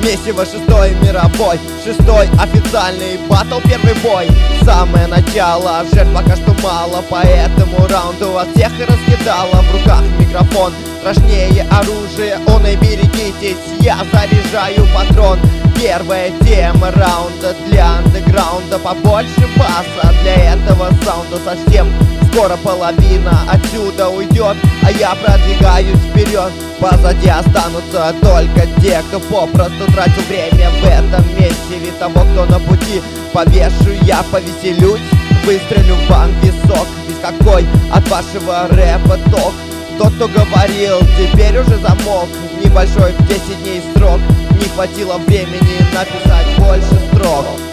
Месиво, 6-й мировой, 6-й официальный баттл, первый бой. Самое начало, жертв пока что мало, поэтому раунду от всех и раскидала. В руках микрофон, страшнее оружие, он и берегитесь, я заряжаю патрон. Первая тема раунда для андеграунда, побольше баса для этого саунда. Совсем скоро половина отсюда уйдет, а я продвигаюсь вперед. Позади останутся только те, кто попросту тратил время в этом месте. Ведь того, кто на пути, повешу я, повеселюсь, выстрелю вам в висок. Ведь какой от вашего рэпа ток? Тот, кто говорил, теперь уже замолк. Небольшой в 10 дней срок, не хватило времени написать больше строк.